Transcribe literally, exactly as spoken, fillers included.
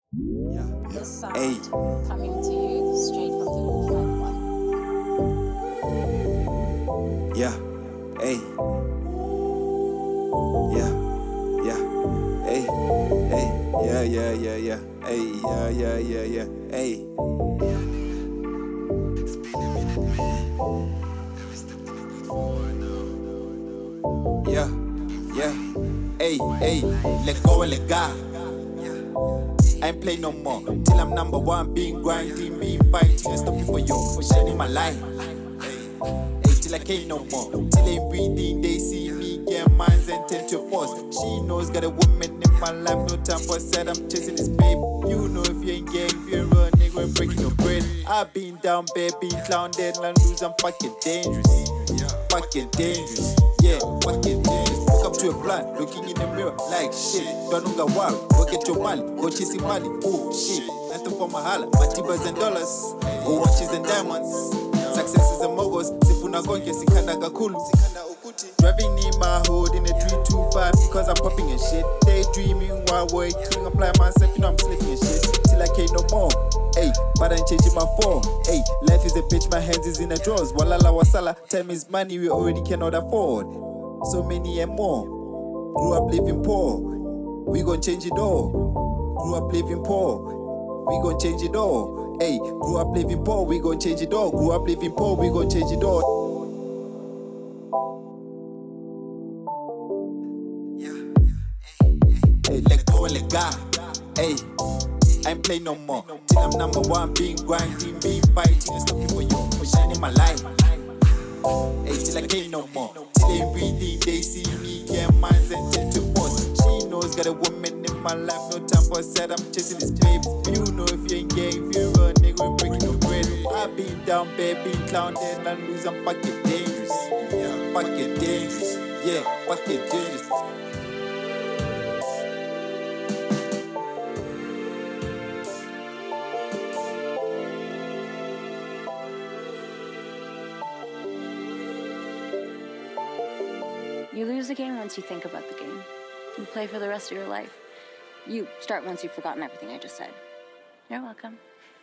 Yeah. This sound Hey. coming to you straight from the four five one. Yeah. Hey. Yeah. Yeah. Hey. Hey. Yeah. Yeah. Yeah. Yeah. Hey. Yeah. Yeah. Yeah. Yeah. Hey. Yeah. Yeah. Hey. Hey. Let go and let go. I ain't play no more till I'm number one, being grinding, being fighting, and stopping for you, for shining my light. Hey, till I can't no more, till ain't breathing, they see me get mines and tend to pause. She knows, got a woman in my life, no time for sad, I'm chasing this babe. You know if you ain't gang, if you ain't real nigga, ain't breaking your bread. I've been down bad, been clown dead, and I lose, I'm fucking dangerous. Fucking dangerous, yeah, fucking dangerous. Woke up to a plan, looking in the mirror like shit. Don't know wild, go get your money, go chasing money, oh shit. Nothing for my holla, my T-birds and dollars, go watches and diamonds. Success is a mogos, sifuna gonke, sikanda kakulu, sikanda ukuti. Driving in my hood in a three two five because I'm popping and shit. Daydreaming while working, apply myself, you know I'm slipping and shit. Till I can't no more. Hey, but I'm changing my form. Hey, life is a bitch, my hands is in the drawers. Walala wasala, time is money we already cannot afford. So many and more. Grew up living poor. We gon' change it all. Grew up living poor. We gon' change it all. Hey, grew up living poor. We gon' change it all. Grew up living poor. We gon' change it all. Hey, let go and let go. Hey. I ain't play no more till I'm number one, being grinding, being fighting, and stopping for you, for shining my light. Hey, till I can't no more, till they breathing, they see me, get minds and tend to pause. She knows, got a woman in my life, no time for sad, I'm chasing this babe. You know if you ain't gang, if you're a nigga, ain't breaking no bread. I've been down, bad, been clown, dead, and lose, I'm fucking dangerous. Yeah, fucking dangerous. Yeah, fucking dangerous. You lose the game once you think about the game. You play for the rest of your life. You start once you've forgotten everything I just said. You're welcome.